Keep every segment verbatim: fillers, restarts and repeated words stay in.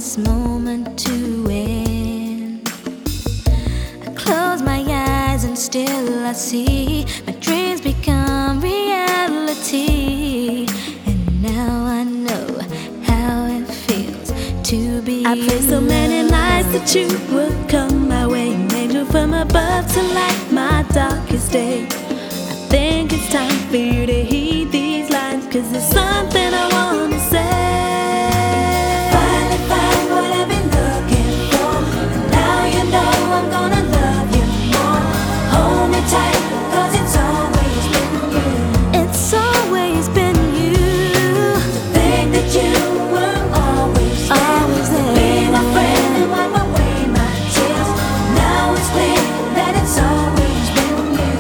this moment to end. I close my eyes and still I see my dreams become reality. And now I know how it feels to be I prayed so many nights that you would come my way, an angel from above to light my darkest day. I think it's time for you to heed these lines, 'cause there's something I wanna say. Finally find what I've been looking for, and now you know I'm gonna love you more. Hold me tight, 'cause it's always been you. It's always been you. To think that you were always there, always there. Be my friend and wipe away my tears. Now it's clear that it's always been you.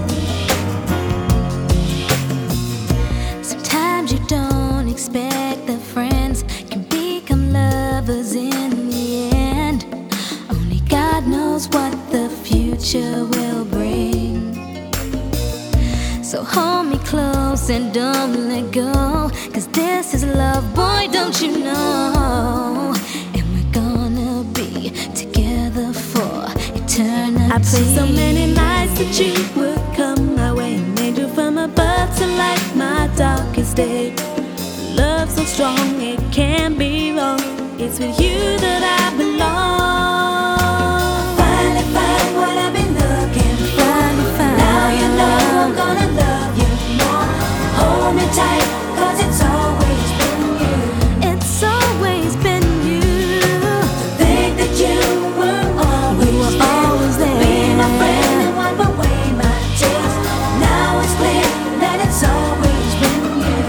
Sometimes you don't expect that friends can become lovers in the end. Only God knows what the future will bring. So hold me close and don't let go, 'cause this is love, boy, don't you know? And we're gonna be together for eternity. I prayed so many nights that you would come my way, an angel from above to light my darkest day. Love so strong it can't be wrong. It's with you that I belong. Finally find what I've been looking for. Finally find. Now you know I'm gonna love you more. Hold me tight, 'cause it's always been you. It's always been you. To think that you were always, you were there, always there. Be my friend and wipe away my tears. Now it's clear that it's always been you.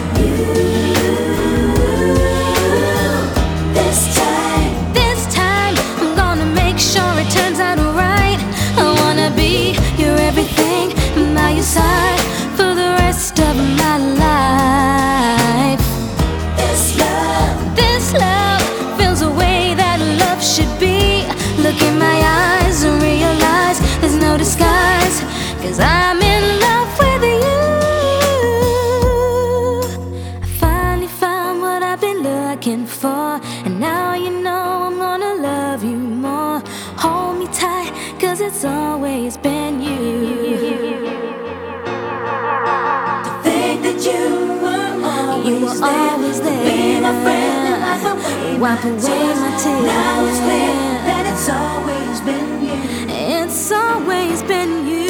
This time, this time, I'm gonna make sure it turns out right. I wanna be your everything, by your side for the rest of my life. This love, this love feels the way that love should be. Look in my eyes and realize there's no disguise, 'cause I'm in love with you. I finally found what I've been looking for, and now you know I'm gonna love you more. Hold me tight, 'cause it's always been you. To think that you were always, you were there, always there. Be my friend and wipe away, wipe away my tears. Now it's clear that it's always been you. It's always been you.